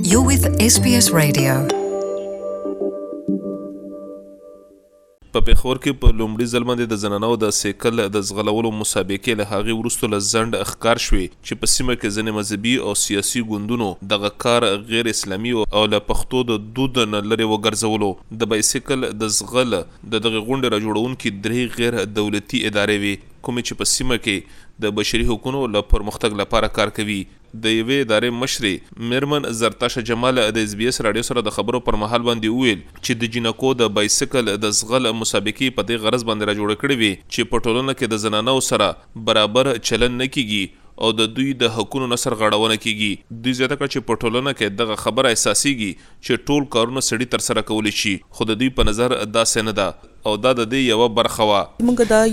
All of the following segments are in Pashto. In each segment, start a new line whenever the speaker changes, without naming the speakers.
You're with SBS Radio.
په پیښور کې په لومړي ځل باندې د زنانو د سیکل د ځغلولو مسابقې له هغې وروسته له ځنډ ښکار شوې چې په سیمه کې ځینې مذهبي او سیاسي ګوندونو دغه کار غیر اسلامي او له پښتو د دود نه لرې وګرځولو. د بایسکل د ځغل د دغه غونډې راجوړونکي درې غیر دولتي ادارې وي کومې چې په سیمه کې د بشري حقوقو له پرمختګ لپاره کار کوي. د یوې ادارې مشرې میرمن زرتاشه جمال د SBS رادیو سره د خبرو پر مهال باندې وویل چې د جینکو د بایسکل د ځغل مسابقې په دې غرض باندې راجوړ کړې وي چې په ټولنه کې د زنانو سره برابر چلن نه کیږي او د دوی د حقوقو نه سرغړونه کیږي. دوی زیاته کړه چې په ټولنه کې دغه خبره احساسيږي چې ټول کارونه سړي تر سره کولی شي، خو د دوی په نظر داسې نه ده او دا د دې یو برخه وا.
موږ دا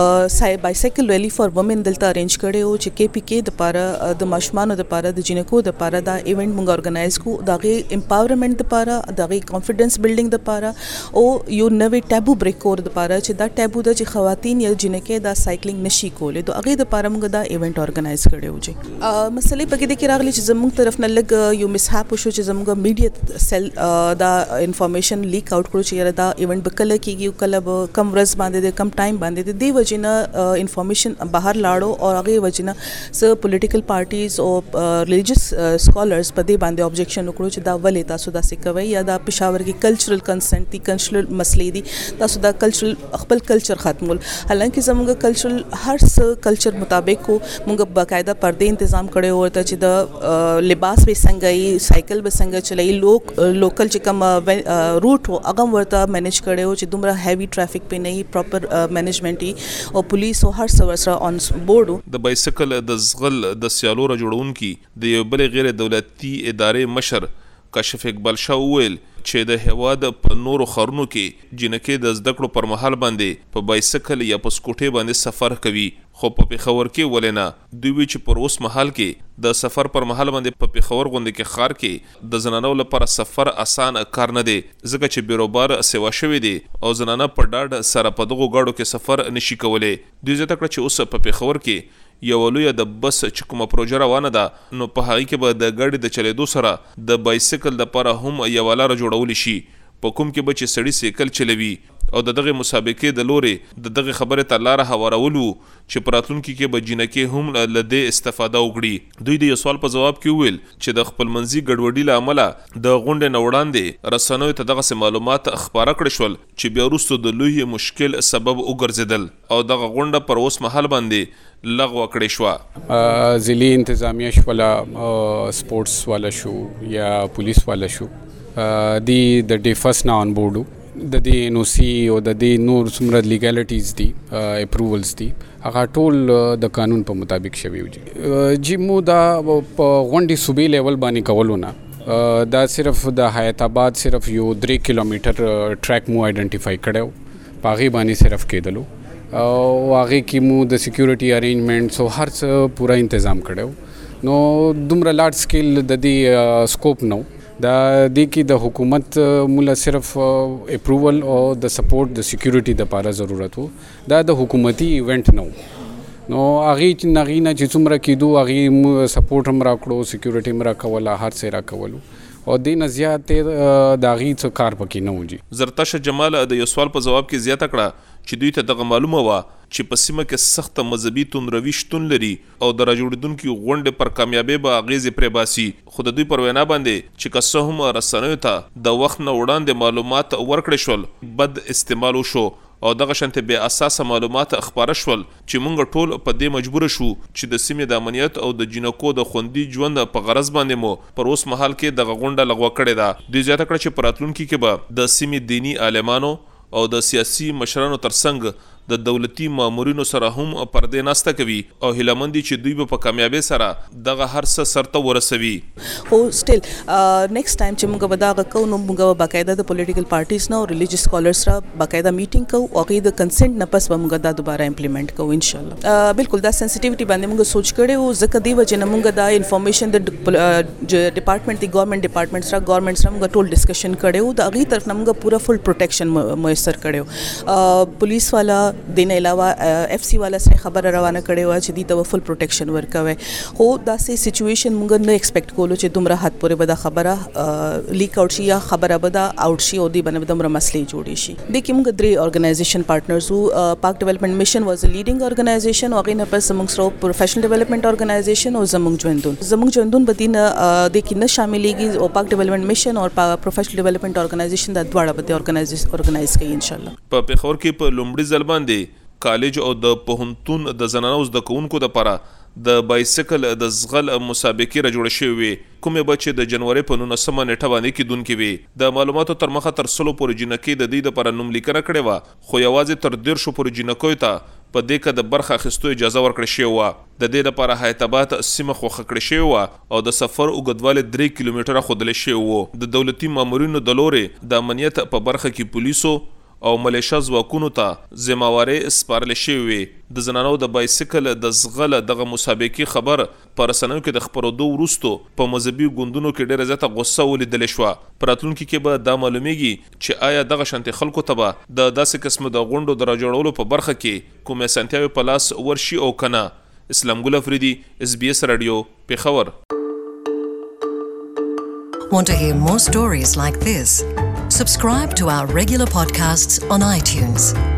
یو بایسکل ریلی فار وومن دلته ارینج کړی او چې KPK د پاره د ماشومانو د پاره د جینکو د پاره دا ایونت موږ ارګنایز کو دغه امپاورمنت د پاره دغه کانفیډنس بلډینګ د پاره او یو نوې ټابو بریک کور د پاره چې دا ټابو د چې خواتین یا جنکې دا سایکلینګ نشي کولای د هغه د پاره موږ دا ایونت ارګنایز کړی و. چې مسلې پکې د کې راغلي چې زموږ طرف نه لګ یو مسحاب شو چې زموږ میډیا سیل دا انفارمیشن لیک آوټ کړو چې دا ایونت بکله کیږي کله کم ورځ باندې د کم ټایم باندې د دې وجنه انفارمیشن بهر لاړو او هغه وجنه س پولیټیکل پارټیز او ریلیجیس سکالرز په دې باندې objection وکړو چې دا ولې تاسو دا کوي یا دا پېښور کې کلچرل کنسنت دي کلچرل مسلې دي تاسو دا کلچرل خپل کلچر ختمول. حالانکه زموږ کلچرل هر څه کلچر مطابق کو موږ باقاعده پردې تنظیم کړي ورته چې د لباس به څنګه ای سایکل به څنګه چلای لوکل چې کوم روټ هغه ورته مینیج کړي چې دومره هیوی ټرافیک په نه پراپر مینجمنټ او پولیس او هر څه سره آن بورډ. د
بایسکل د ځغل د سیالو راجوړونکي د یو بل غیر دولتي ادارې مشر کشف اقبال شاه وویل چې د هواد په نورو خرونو کې جنکې د زده کړو پر مهال باندې په بایسکل یا په سکوټي باندې سفر کوي، خو په پیښور کې ولنه دوی چې پر اوس مهال کې د سفر پر مهال باندې په پیښور غونډه کې خار کې د زنانو لپاره سفر آسان کار نه دی ځکه چې بیروبار سیوا شوی دی او زنانه په ډاډ سره په دغه گاډو کې سفر نشي کولای. دوی زیاته کړه چې اوس په پیښور کې یو لوی د بس چې کومه پروژه روانه ده نو په هغه کې به د ګاډي د چلیدو سره د بایسکل لپاره هم یو لاره جوړول شي په کوم کې به چې سړی سیکل چلوي او دغه مسابقې د لوري دغه خبره ته لار هوارولو چې پراتلونکو کې به جنکې هم لده استفاده وکړي. دوی د یو سوال په جواب کې ویل چې د خپل منځي ګډوډي له امله د غونډې نه وړاندې رسنیو ته دغه معلومات خبره کړې شول چې بیا وروسته د لوی مشکل سبب وګرځیدل او دغه غونډه پر اوس مهال باندې لغوه کړې شو.
ضلعي انتظامیه شوله سپورټس والا شو یا پولیس والا شو دی د ډے فرست نه آن بورډو د دې NOC او د دې نور څومره لیګالیټیز دي اپروولز دي هغه ټول د قانون په مطابق شوي وي. جی مو دا په غونډې صوبې لیول باندې کولو نه دا صرف د حیات آباد صرف یو 3 کیلومتر ټریک مو آئیډنټیفائی کړو په هغې باندې صرف کېدلو او هغې کې مو د سیکیورټي ارینجمنټس او هر څه پوره انتظام کړو نو دومره لارج سکیل د دې سکوپ نو دا دی کې د حکومت مولا صرف اپروول او د سپورټ د سیکیورټي د لپاره ضرورت وو دا د حکومتي ایونت نو هغه چې نغینه چې څومره کېدو هغه سپورټ هم راکړو سیکیورټي هم راکوله هر څه راکولو او دین زیات د هغې څه کار پکې نه و.
زرتاشه جمال د یو سوال په جواب کې زیاته کړه چې دوی ته دغه معلومه وه چې په سیمه کې سخت مذهبي توندروي شتون لري او د راجوړېدونکي غونډې پر کامیابۍ به اغېزې پرې باسي، خو د دوی پر وینا باندې چې که څه هم رسنیو ته د وخت نه وړاندې معلومات ورکړې شول بد استعمال وشو او دغه شانته بې اساسه معلومات خبره شول چې موږ ټول په دې مجبور شو چې د سیمې د امنیت او د جنکو د خوندي ژوند په غرض باندې مو پر اوس مهال کې دغه غونډه لغوه کړې ده. دوی زیاته کړه چې په راتلونکي کې به د سیمې دینی عالمانو او د سیاسي مشرانو ترڅنګ د دولتي مامورینو سره هم پردې ناسته کوي او هیلمندي چې دوی په کامیابی سره دغه هر څه سرته ورسوي.
او سټیل نیکسټ ټایم چې موږ به دا کوو نو موږ باقاعده د پولیټیکل پارټیز نه او ریلیجیس سکالرز سره باقاعده میټینګ کوو او هغه د کنسنت نه پس به موږ دا دوباره امپلیمنٹ کوو ان شاء الله. بالکل دا سنسټیویټي باندې موږ سوچ کړو ځکه دی وجه نه موږ دا انفارمیشن د ډپارټمنټ دی ګورنمنت ډپارټمنټ سره موږ ټول ډسکشن کړو د هغه طرف نه موږ پورا فل پروټیکشن میسر کړو. پولیس والا دین علاوه اف سی والا سره خبر روانه کړي و چې د فل پروټیکشن ورکوي خو دا سي سچويشن موږ نه ایکسپیکټ کولو چې دومره حد پورې به دا خبره لیک اوټ شي یا خبره به دا اوټ شي او دی باندې دومره مسلې جوړي شي د کوم درې ارګنایزیشن پارټنرز وو پارک ډیولپمنٹ میشن واز ا لیډینګ ارګنایزیشن او غینه پس موږ سره پروفیشنل ډیولپمنٹ ارګنایزیشن او زموږ ژوندون بدینه د کې نه شاملېږي او پارک ډیولپمنٹ میشن او پروفیشنل ډیولپمنٹ ارګنایزیشن د دواړه به ارګنایز کوي ان شاء الله.
په پیښور کې په لومړي ځل باندې کالج او د پوهنتون د زنانو زده کوونکو لپاره د بایسیکل د زغل مسابقې را جوړ شوې کومې بچې د جنوري په 19 نیټه باندې کېدونکې وي. د معلوماتو تر مخه تر 100 پورې جنکې د دې لپاره نوم لیکنه کړې وه خو یوازې تر 150 پورې جنکو ته په دې کې د برخه اخیستو اجازه ورکړې شوې وه. د دې لپاره حیاتاباد سیمه خوښه کړې شوې وه او د سفر اوږدوالی 3 کیلومتره ښودلی شوی و. د دولتي مامورینو د لورې د امنیت په برخه کې پولیسو او ملیشه ځواکونو ته ذمہواري سپارل شوې وي. د زنانو د بایسیکل د زغل دغه مسابقې خبر په رسنیو کې د خپرېدو وروستو په مذهبي ګوندونو کې ډېره زیاته غصه ولیدل شوه. په راتلونکي کې به دا معلومیږي چې آیا دغه شانتې خلکو ته به د داسې قسمه د غونډو د راجوړولو په برخه کې کومې اسانتیاوې په لاس ورشي او که نه. اسلام ګل افریدي SBS رادیو پېښور.
Want to hear more stories like this? Subscribe to our regular podcasts on iTunes.